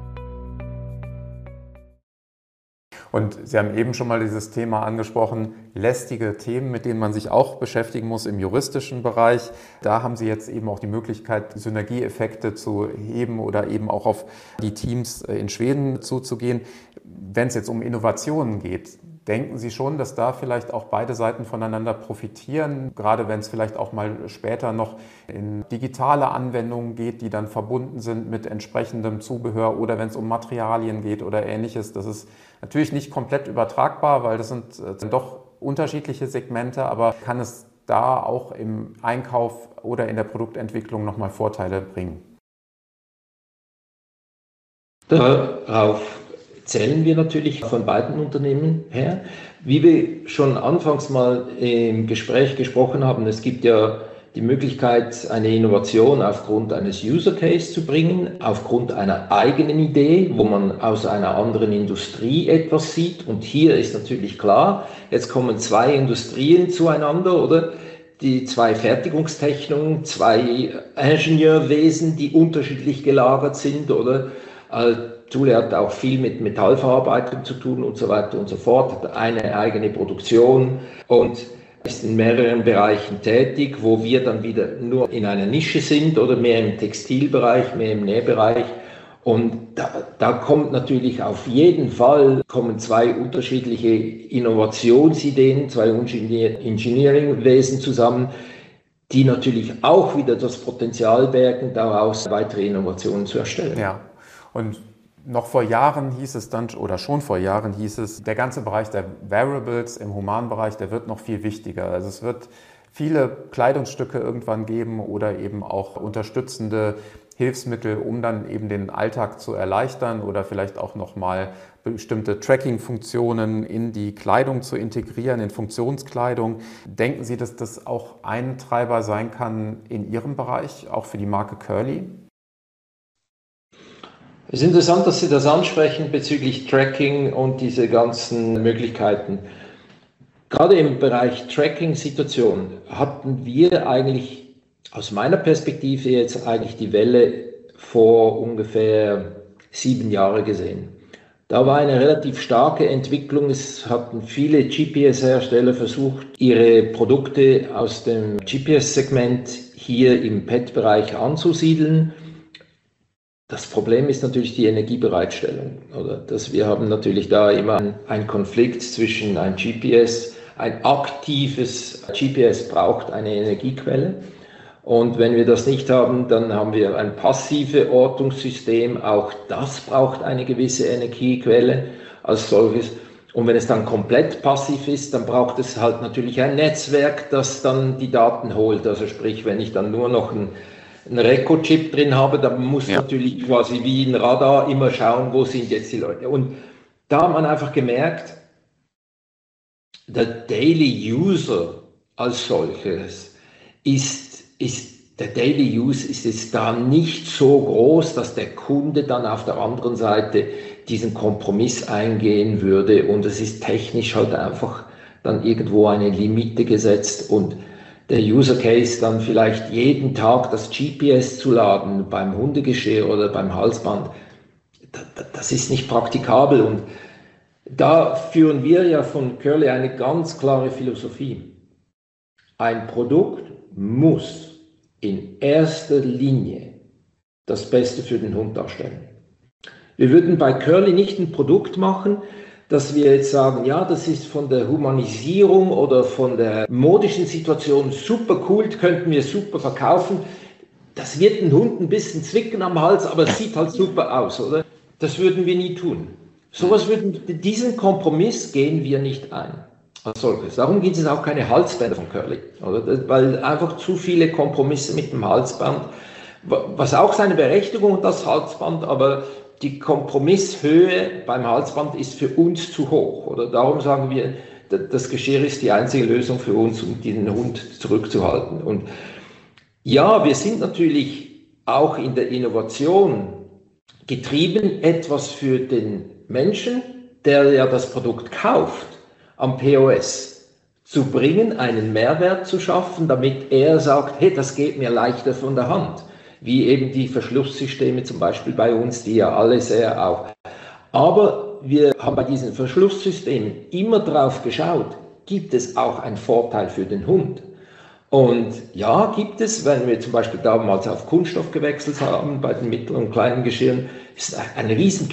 S1: Und Sie haben eben schon mal dieses Thema angesprochen, lästige Themen, mit denen man sich auch beschäftigen muss im juristischen Bereich. Da haben Sie jetzt eben auch die Möglichkeit, Synergieeffekte zu heben oder eben auch auf die Teams in Schweden zuzugehen. Wenn es jetzt um Innovationen geht, denken Sie schon, dass da vielleicht auch beide Seiten voneinander profitieren, gerade wenn es vielleicht auch mal später noch in digitale Anwendungen geht, die dann verbunden sind mit entsprechendem Zubehör, oder wenn es um Materialien geht oder Ähnliches. Das ist natürlich nicht komplett übertragbar, weil das sind doch unterschiedliche Segmente, aber kann es da auch im Einkauf oder in der Produktentwicklung nochmal Vorteile bringen?
S2: Darauf zählen wir natürlich von beiden Unternehmen her. Wie wir schon anfangs mal im Gespräch gesprochen haben, es gibt ja die Möglichkeit, eine Innovation aufgrund eines User Case zu bringen, aufgrund einer eigenen Idee, wo man aus einer anderen Industrie etwas sieht. Und hier ist natürlich klar, jetzt kommen 2 Industrien zueinander, oder? Die 2 Fertigungstechniken, 2 Ingenieurwesen, die unterschiedlich gelagert sind, oder? Thule hat auch viel mit Metallverarbeitung zu tun und so weiter und so fort, hat eine eigene Produktion und ist in mehreren Bereichen tätig, wo wir dann wieder nur in einer Nische sind oder mehr im Textilbereich, mehr im Nähbereich. Und da kommt natürlich auf jeden Fall, kommen 2 unterschiedliche Innovationsideen, 2 Engineeringwesen zusammen, die natürlich auch wieder das Potenzial bergen, daraus weitere Innovationen zu erstellen.
S1: Ja, und noch vor Jahren hieß es dann, oder schon vor Jahren hieß es, der ganze Bereich der Wearables im Humanbereich, der wird noch viel wichtiger. Also es wird viele Kleidungsstücke irgendwann geben oder eben auch unterstützende Hilfsmittel, um dann eben den Alltag zu erleichtern oder vielleicht auch nochmal bestimmte Tracking-Funktionen in die Kleidung zu integrieren, in Funktionskleidung. Denken Sie, dass das auch ein Treiber sein kann in Ihrem Bereich, auch für die Marke Curly?
S2: Es ist interessant, dass Sie das ansprechen bezüglich Tracking und diese ganzen Möglichkeiten. Gerade im Bereich Tracking-Situation hatten wir eigentlich aus meiner Perspektive jetzt eigentlich die Welle vor ungefähr 7 Jahren gesehen. Da war eine relativ starke Entwicklung. Es hatten viele GPS-Hersteller versucht, ihre Produkte aus dem GPS-Segment hier im Pet-Bereich anzusiedeln. Das Problem ist natürlich die Energiebereitstellung, oder? Wir haben natürlich da immer einen Konflikt zwischen ein GPS, ein aktives GPS braucht eine Energiequelle. Und wenn wir das nicht haben, dann haben wir ein passives Ortungssystem. Auch das braucht eine gewisse Energiequelle als solches. Und wenn es dann komplett passiv ist, dann braucht es halt natürlich ein Netzwerk, das dann die Daten holt. Also sprich, wenn ich dann nur noch ein Reco-Chip drin habe, dann muss natürlich quasi wie ein Radar immer schauen, wo sind jetzt die Leute. Und da hat man einfach gemerkt, der Daily User als solches der Daily Use ist jetzt da nicht so groß, dass der Kunde dann auf der anderen Seite diesen Kompromiss eingehen würde, und es ist technisch halt einfach dann irgendwo eine Limite gesetzt, und der User Case dann vielleicht jeden Tag das GPS zu laden beim Hundegeschirr oder beim Halsband, das ist nicht praktikabel. Und da führen wir ja von Curly eine ganz klare Philosophie. Ein Produkt muss in erster Linie das Beste für den Hund darstellen. Wir würden bei Curly nicht ein Produkt machen, dass wir jetzt sagen, ja, das ist von der Humanisierung oder von der modischen Situation super cool, könnten wir super verkaufen. Das wird den Hund ein bisschen zwicken am Hals, aber es sieht halt super aus, oder? Das würden wir nie tun. Diesen Kompromiss gehen wir nicht ein. Als solches. Darum gibt es auch keine Halsbänder von Curly, oder? Weil einfach zu viele Kompromisse mit dem Halsband, was auch seine Berechtigung hat, das Halsband, aber die Kompromisshöhe beim Halsband ist für uns zu hoch, oder? Darum sagen wir, das Geschirr ist die einzige Lösung für uns, um den Hund zurückzuhalten. Und ja, wir sind natürlich auch in der Innovation getrieben, etwas für den Menschen, der ja das Produkt kauft, am POS zu bringen, einen Mehrwert zu schaffen, damit er sagt, hey, das geht mir leichter von der Hand. Wie eben die Verschlusssysteme zum Beispiel bei uns, die ja alle sehr auch. Aber wir haben bei diesen Verschlusssystemen immer drauf geschaut, gibt es auch einen Vorteil für den Hund? Und ja, gibt es, wenn wir zum Beispiel damals auf Kunststoff gewechselt haben, bei den mittleren und kleinen Geschirren, ist ein riesen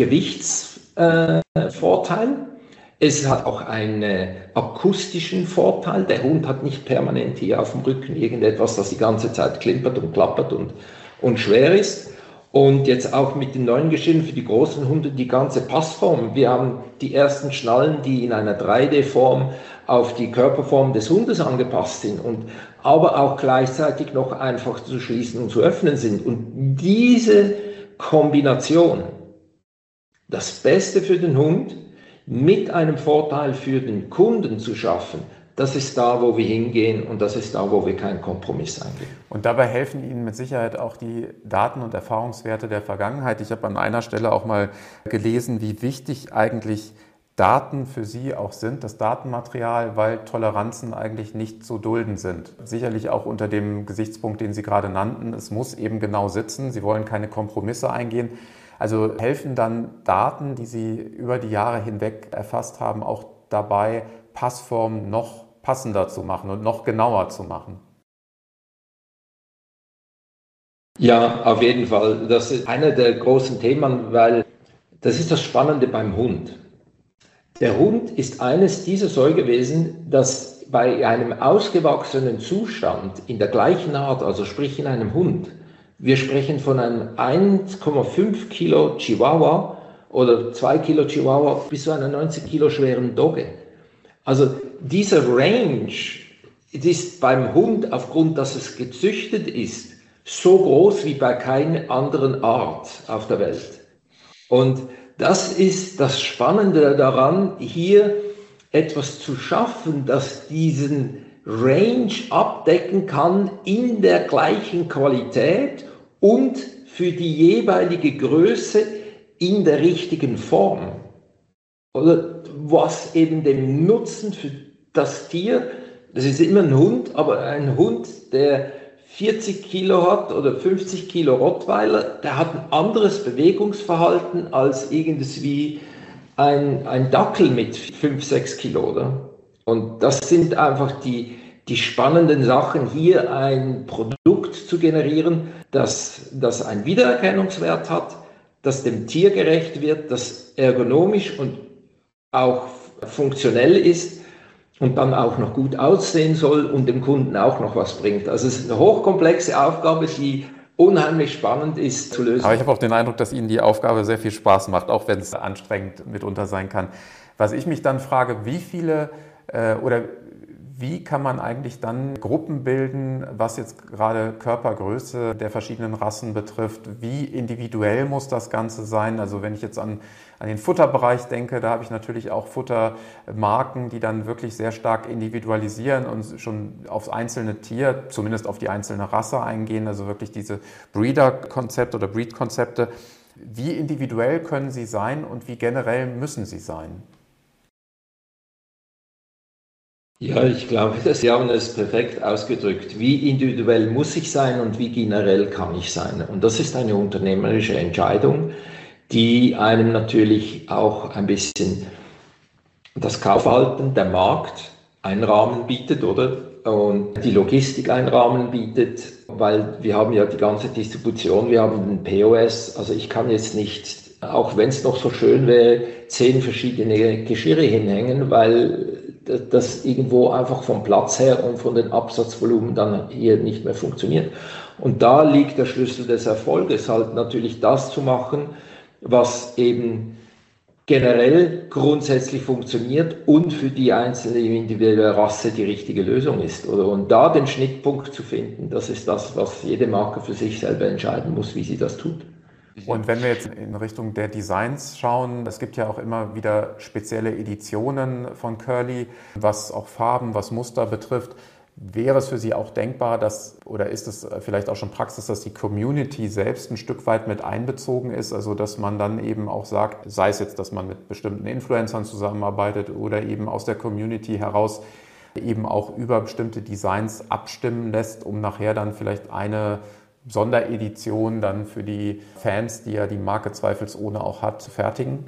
S2: Gewichtsvorteil. Es hat auch einen akustischen Vorteil. Der Hund hat nicht permanent hier auf dem Rücken irgendetwas, das die ganze Zeit klimpert und klappert und schwer ist. Und jetzt auch mit den neuen Geschirren für die großen Hunde die ganze Passform. Wir haben die ersten Schnallen, die in einer 3D-Form auf die Körperform des Hundes angepasst sind, aber auch gleichzeitig noch einfach zu schließen und zu öffnen sind. Und diese Kombination, das Beste für den Hund, mit einem Vorteil für den Kunden zu schaffen, das ist da, wo wir hingehen, und das ist da, wo wir keinen Kompromiss eingehen.
S1: Und dabei helfen Ihnen mit Sicherheit auch die Daten und Erfahrungswerte der Vergangenheit. Ich habe an einer Stelle auch mal gelesen, wie wichtig eigentlich Daten für Sie auch sind, das Datenmaterial, weil Toleranzen eigentlich nicht zu dulden sind. Sicherlich auch unter dem Gesichtspunkt, den Sie gerade nannten, es muss eben genau sitzen. Sie wollen keine Kompromisse eingehen. Also helfen dann Daten, die Sie über die Jahre hinweg erfasst haben, auch dabei, Passformen noch passender zu machen und noch genauer zu machen?
S2: Ja, auf jeden Fall. Das ist einer der großen Themen, weil das ist das Spannende beim Hund. Der Hund ist eines dieser Säugewesen, das bei einem ausgewachsenen Zustand in der gleichen Art, also sprich in einem Hund, wir sprechen von einem 1,5 Kilo Chihuahua oder 2 Kilo Chihuahua bis zu einer 90 Kilo schweren Dogge. Also dieser Range ist beim Hund, aufgrund, dass es gezüchtet ist, so groß wie bei keiner anderen Art auf der Welt. Und das ist das Spannende daran, hier etwas zu schaffen, das diesen Range abdecken kann in der gleichen Qualität und für die jeweilige Größe in der richtigen Form. Oder was eben den Nutzen für das Tier, das ist immer ein Hund, aber ein Hund, der 40 Kilo hat oder 50 Kilo Rottweiler, der hat ein anderes Bewegungsverhalten als irgendwie ein Dackel mit 5, 6 Kilo, oder? Und das sind einfach die spannenden Sachen, hier ein Produkt zu generieren, das einen Wiedererkennungswert hat, das dem Tier gerecht wird, das ergonomisch und auch funktionell ist und dann auch noch gut aussehen soll und dem Kunden auch noch was bringt. Also es ist eine hochkomplexe Aufgabe, die unheimlich spannend ist zu lösen.
S1: Aber ich habe auch den Eindruck, dass Ihnen die Aufgabe sehr viel Spaß macht, auch wenn es anstrengend mitunter sein kann. Was ich mich dann frage, wie kann man eigentlich dann Gruppen bilden, was jetzt gerade Körpergröße der verschiedenen Rassen betrifft? Wie individuell muss das Ganze sein? Also wenn ich jetzt an den Futterbereich denke, da habe ich natürlich auch Futtermarken, die dann wirklich sehr stark individualisieren und schon aufs einzelne Tier, zumindest auf die einzelne Rasse eingehen, also wirklich diese Breeder-Konzepte oder Breed-Konzepte. Wie individuell können sie sein und wie generell müssen sie sein?
S2: Ja, ich glaube, Sie haben es perfekt ausgedrückt. Wie individuell muss ich sein und wie generell kann ich sein? Und das ist eine unternehmerische Entscheidung, die einem natürlich auch ein bisschen das Kaufverhalten, der Markt einen Rahmen bietet, oder? Und die Logistik einen Rahmen bietet, weil wir haben ja die ganze Distribution, wir haben den POS, also ich kann jetzt nicht, auch wenn es noch so schön wäre, 10 verschiedene Geschirre hinhängen, weil das irgendwo einfach vom Platz her und von den Absatzvolumen dann hier nicht mehr funktioniert. Und da liegt der Schlüssel des Erfolges, halt natürlich das zu machen, was eben generell grundsätzlich funktioniert und für die einzelne individuelle Rasse die richtige Lösung ist. Und da den Schnittpunkt zu finden, das ist das, was jede Marke für sich selber entscheiden muss, wie sie das tut.
S1: Und wenn wir jetzt in Richtung der Designs schauen, es gibt ja auch immer wieder spezielle Editionen von Curly, was auch Farben, was Muster betrifft. Wäre es für Sie auch denkbar, oder ist es vielleicht auch schon Praxis, dass die Community selbst ein Stück weit mit einbezogen ist, also dass man dann eben auch sagt, sei es jetzt, dass man mit bestimmten Influencern zusammenarbeitet oder eben aus der Community heraus eben auch über bestimmte Designs abstimmen lässt, um nachher dann vielleicht eine Sonderedition dann für die Fans, die ja die Marke zweifelsohne auch hat, zu fertigen?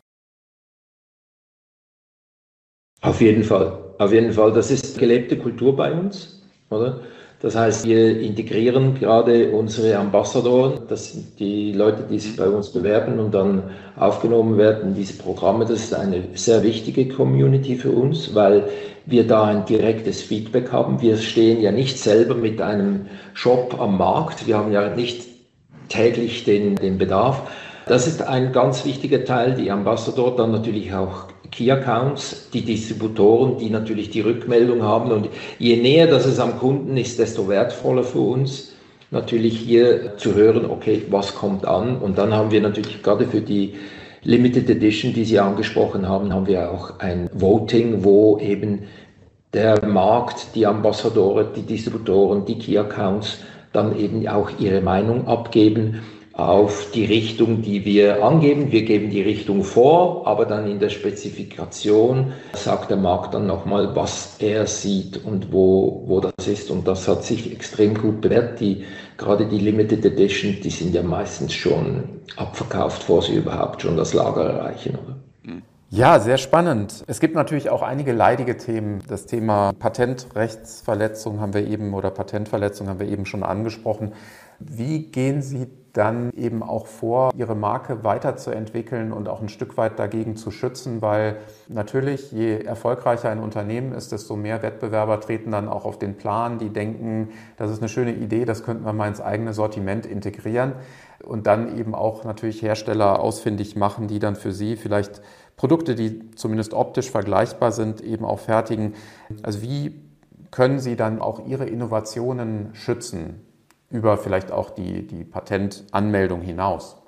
S2: Auf jeden Fall. Auf jeden Fall. Das ist gelebte Kultur bei uns, oder? Das heißt, wir integrieren gerade unsere Ambassadoren, das sind die Leute, die sich bei uns bewerben und dann aufgenommen werden in diese Programme. Das ist eine sehr wichtige Community für uns, weil wir da ein direktes Feedback haben. Wir stehen ja nicht selber mit einem Shop am Markt. Wir haben ja nicht täglich den Bedarf. Das ist ein ganz wichtiger Teil, die Ambassador, dann natürlich auch Key Accounts, die Distributoren, die natürlich die Rückmeldung haben. Und je näher das es am Kunden ist, desto wertvoller für uns natürlich hier zu hören, okay, was kommt an? Und dann haben wir natürlich gerade für die Limited Edition, die Sie angesprochen haben, haben wir auch ein Voting, wo eben der Markt, die Ambassadoren, die Distributoren, die Key Accounts dann eben auch ihre Meinung abgeben auf die Richtung, die wir angeben. Wir geben die Richtung vor, aber dann in der Spezifikation sagt der Markt dann nochmal, was er sieht und wo das ist. Und das hat sich extrem gut bewährt. Gerade die Limited Edition, die sind ja meistens schon abverkauft, bevor sie überhaupt schon das Lager erreichen, oder?
S1: Ja, sehr spannend. Es gibt natürlich auch einige leidige Themen. Das Thema Patentrechtsverletzung oder Patentverletzung haben wir eben schon angesprochen. Wie gehen Sie dann eben auch vor, Ihre Marke weiterzuentwickeln und auch ein Stück weit dagegen zu schützen? Weil natürlich, je erfolgreicher ein Unternehmen ist, desto mehr Wettbewerber treten dann auch auf den Plan, die denken, das ist eine schöne Idee, das könnten wir mal ins eigene Sortiment integrieren und dann eben auch natürlich Hersteller ausfindig machen, die dann für Sie vielleicht Produkte, die zumindest optisch vergleichbar sind, eben auch fertigen. Also wie können Sie dann auch Ihre Innovationen schützen, über vielleicht auch die Patentanmeldung hinaus?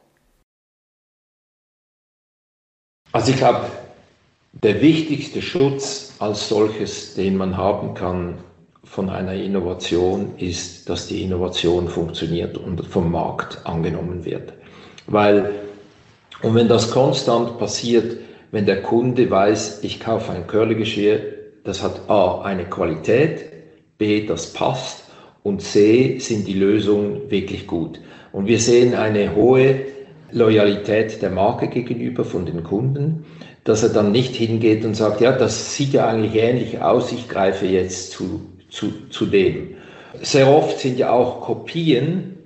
S2: Also ich glaube, der wichtigste Schutz als solches, den man haben kann von einer Innovation, ist, dass die Innovation funktioniert und vom Markt angenommen wird. Und wenn das konstant passiert, wenn der Kunde weiß, ich kaufe ein Curly-Geschirr, das hat A, eine Qualität, B, das passt und C, sind die Lösungen wirklich gut. Und wir sehen eine hohe Loyalität der Marke gegenüber von den Kunden, dass er dann nicht hingeht und sagt, ja, das sieht ja eigentlich ähnlich aus, ich greife jetzt zu dem. Sehr oft sind ja auch Kopien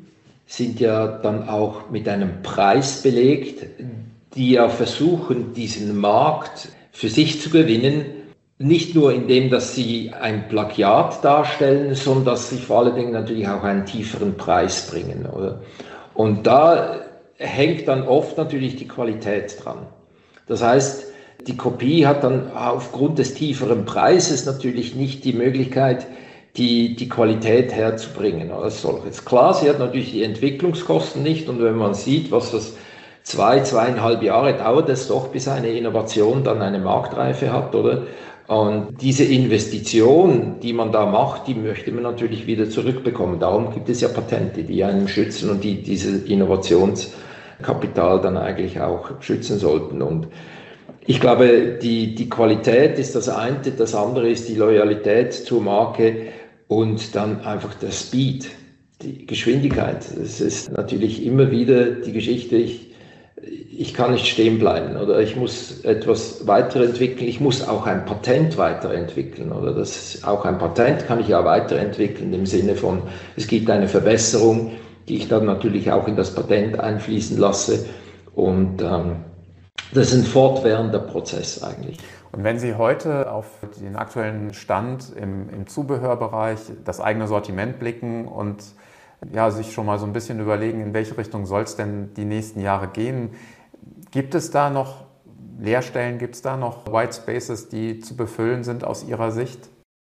S2: sind ja dann auch mit einem Preis belegt, die ja versuchen, diesen Markt für sich zu gewinnen, nicht nur indem, dass sie ein Plagiat darstellen, sondern dass sie vor allen Dingen natürlich auch einen tieferen Preis bringen, oder? Und da hängt dann oft natürlich die Qualität dran. Das heißt, die Kopie hat dann aufgrund des tieferen Preises natürlich nicht die Möglichkeit, die Qualität herzubringen als solches. Klar, sie hat natürlich die Entwicklungskosten nicht, und wenn man sieht, was das 2,5 Jahre dauert es doch, bis eine Innovation dann eine Marktreife hat, oder? Und diese Investition, die man da macht, die möchte man natürlich wieder zurückbekommen. Darum gibt es ja Patente, die einen schützen und die dieses Innovationskapital dann eigentlich auch schützen sollten. Und ich glaube, die Qualität ist das eine, das andere ist die Loyalität zur Marke und dann einfach der Speed, die Geschwindigkeit. Das ist natürlich immer wieder die Geschichte, ich kann nicht stehen bleiben oder ich muss etwas weiterentwickeln, ich muss auch ein Patent weiterentwickeln oder auch ein Patent kann ich ja weiterentwickeln im Sinne von, es gibt eine Verbesserung, die ich dann natürlich auch in das Patent einfließen lasse und das ist ein fortwährender Prozess eigentlich.
S1: Und wenn Sie heute auf den aktuellen Stand im Zubehörbereich, das eigene Sortiment blicken und ja, sich schon mal so ein bisschen überlegen, in welche Richtung soll es denn die nächsten Jahre gehen, gibt es da noch Leerstellen, gibt es da noch White Spaces, die zu befüllen sind aus Ihrer Sicht?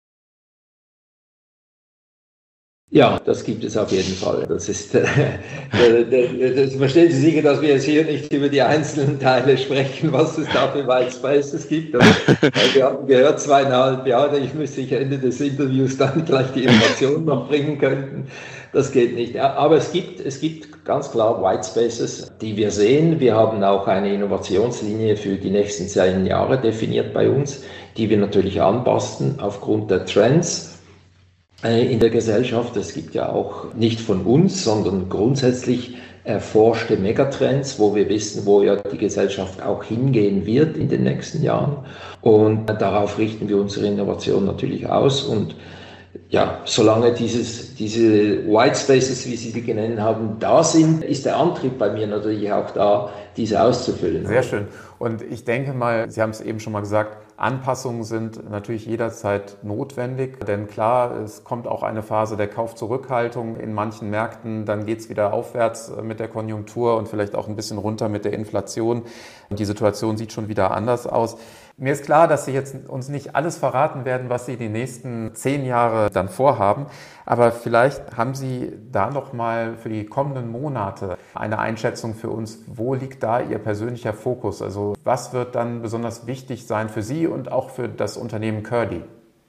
S2: Ja, das gibt es auf jeden Fall. Das ist, das verstehen Sie sicher, dass wir jetzt hier nicht über die einzelnen Teile sprechen, was es da für White Spaces gibt. Aber wir haben gehört, 2,5 Jahre, ich müsste Ende des Interviews dann gleich die Informationen noch bringen könnten. Das geht nicht. Ja, aber es gibt ganz klar White Spaces, die wir sehen. Wir haben auch eine Innovationslinie für die nächsten 10 Jahre definiert bei uns, die wir natürlich anpassen aufgrund der Trends in der Gesellschaft. Es gibt ja auch nicht von uns, sondern grundsätzlich erforschte Megatrends, wo wir wissen, wo ja die Gesellschaft auch hingehen wird in den nächsten Jahren. Und darauf richten wir unsere Innovation natürlich aus. Und ja, solange diese White Spaces, wie Sie sie genannt haben, da sind, ist der Antrieb bei mir natürlich auch da, diese auszufüllen.
S1: Sehr schön. Und ich denke mal, Sie haben es eben schon mal gesagt, Anpassungen sind natürlich jederzeit notwendig, denn klar, es kommt auch eine Phase der Kaufzurückhaltung in manchen Märkten, dann geht es wieder aufwärts mit der Konjunktur und vielleicht auch ein bisschen runter mit der Inflation. Und die Situation sieht schon wieder anders aus. Mir ist klar, dass Sie jetzt uns nicht alles verraten werden, was Sie die nächsten 10 Jahre dann vorhaben, aber vielleicht haben Sie da noch mal für die kommenden Monate eine Einschätzung für uns. Wo liegt da Ihr persönlicher Fokus? Also was wird dann besonders wichtig sein für Sie und auch für das Unternehmen Curly?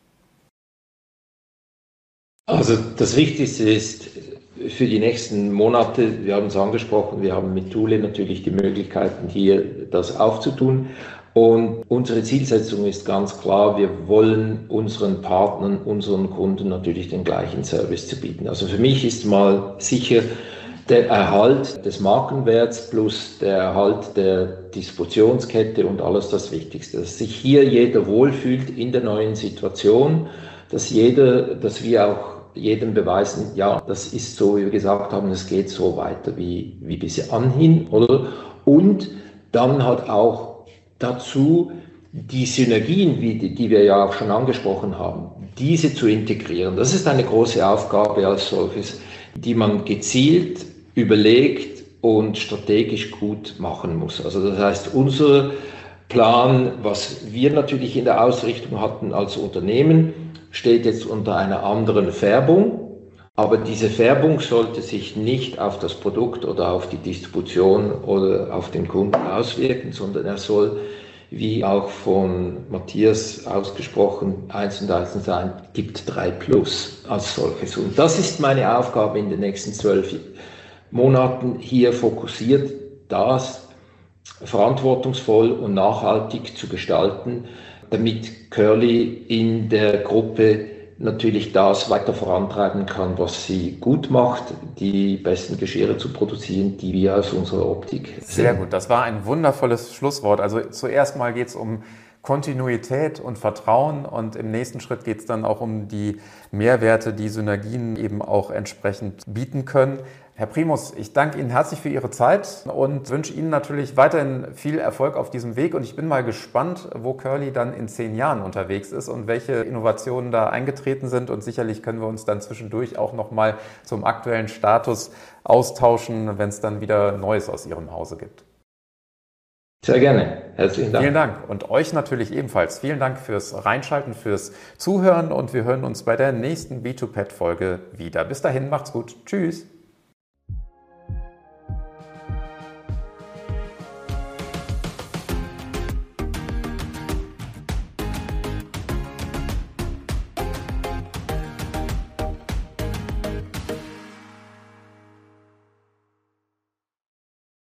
S2: Also das Wichtigste ist für die nächsten Monate, wir haben es angesprochen, wir haben mit Thule natürlich die Möglichkeiten, hier das aufzutun. Und unsere Zielsetzung ist ganz klar, wir wollen unseren Partnern, unseren Kunden natürlich den gleichen Service zu bieten. Also für mich ist mal sicher der Erhalt des Markenwerts plus der Erhalt der Distributionskette und alles das Wichtigste. Dass sich hier jeder wohlfühlt in der neuen Situation, dass wir auch jedem beweisen, ja, das ist so, wie wir gesagt haben, es geht so weiter wie bisher anhin, oder? Und dann halt auch dazu die Synergien, die wir ja auch schon angesprochen haben, diese zu integrieren. Das ist eine große Aufgabe als solches, die man gezielt überlegt und strategisch gut machen muss. Also das heißt, unser Plan, was wir natürlich in der Ausrichtung hatten als Unternehmen, steht jetzt unter einer anderen Färbung. Aber diese Färbung sollte sich nicht auf das Produkt oder auf die Distribution oder auf den Kunden auswirken, sondern er soll, wie auch von Matthias ausgesprochen, 1 und 1 sein, gibt 3 plus als solches. Und das ist meine Aufgabe in den nächsten 12 Monaten, hier fokussiert das verantwortungsvoll und nachhaltig zu gestalten, damit Curly in der Gruppe natürlich das weiter vorantreiben kann, was sie gut macht, die besten Geschirre zu produzieren, die wir aus unserer Optik sehen.
S1: Sehr gut, das war ein wundervolles Schlusswort. Also zuerst mal geht es um Kontinuität und Vertrauen und im nächsten Schritt geht es dann auch um die Mehrwerte, die Synergien eben auch entsprechend bieten können. Herr Primus, ich danke Ihnen herzlich für Ihre Zeit und wünsche Ihnen natürlich weiterhin viel Erfolg auf diesem Weg und ich bin mal gespannt, wo Curly dann in 10 Jahren unterwegs ist und welche Innovationen da eingetreten sind und sicherlich können wir uns dann zwischendurch auch nochmal zum aktuellen Status austauschen, wenn es dann wieder Neues aus Ihrem Hause gibt.
S2: Sehr gerne. Herzlichen Dank.
S1: Vielen Dank und euch natürlich ebenfalls. Vielen Dank fürs Reinschalten, fürs Zuhören und wir hören uns bei der nächsten B2Pet-Folge wieder. Bis dahin, macht's gut. Tschüss.